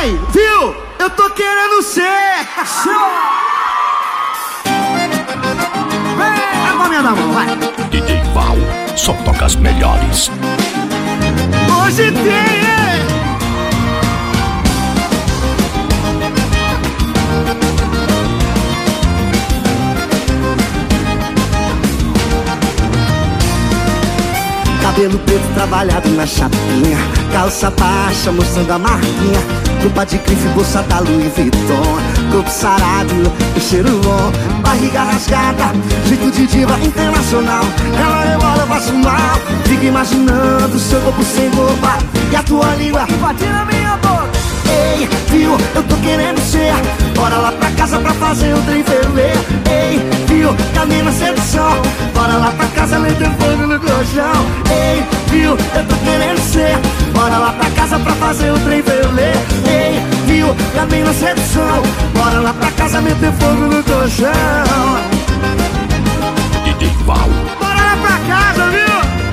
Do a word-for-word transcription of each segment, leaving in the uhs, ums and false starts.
Ei, viu? Eu tô querendo ser. Vem, a palminha da mão, vai. D J Val, só toca as melhores. Hoje tem, hein? Cabelo preto trabalhado na chapinha, calça baixa mostrando a marquinha, roupa de grife, bolsa da Louis Vuitton, corpo sarado, o cheiro bom, barriga rasgada, jeito de diva internacional. Ela rebola, eu faço mal, fico imaginando seu corpo sem roupa e a tua língua invadindo a minha boca. Ei, viu, eu tô querendo ser, bora lá pra casa pra fazer o trem ferver. Ei, viu, caminho na sedução, bora lá pra casa meter fogo no colchão. Ei, viu, eu tô querendo ser, bora lá pra casa pra fazer o trem ferver. Ei, viu, caminho na sedução, bora lá pra casa meter fogo no colchão. D J Val, bora lá pra casa, viu?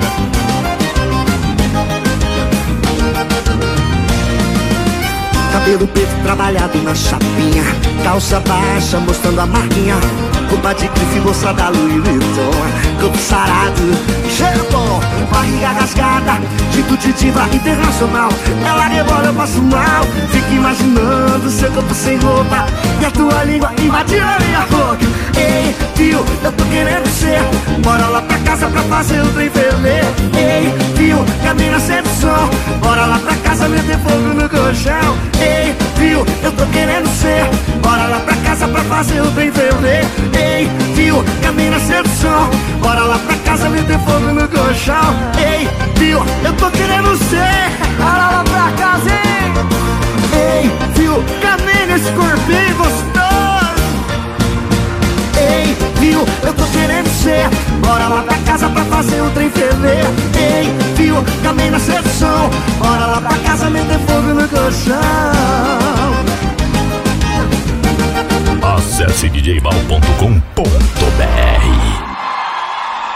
Cabelo preto trabalhado na chapinha, calça baixa mostrando a marquinha, roupa de grife, bolsa da Louis Vuitton, corpo sarado, cheiro bom, barriga rasgada, jeito de diva internacional. Ela rebola, eu passo mal, fico imaginando seu corpo sem roupa e a tua língua invadindo a minha boca. Ei, viu, eu tô querendo ser, bora lá pra casa pra fazer o trem ferver. Ei, viu, caminho na sedução, bora lá pra casa meter fogo no colchão. Ei, viu, eu tô querendo ser, bora lá pra casa pra fazer o trem ferver. Ei, viu, caminho na sedução, bora lá pra casa meter fogo no colchão. Ei, viu, eu tô querendo ser, bora lá pra casa, hein? Ei, viu, caminho nesse corpinho gostoso. Ei, viu, eu tô querendo ser, bora lá pra casa pra fazer o trem ferver. Ei, viu, caminho na sedução, bora lá pra casa meter fogo no colchão. acesse D J Val ponto com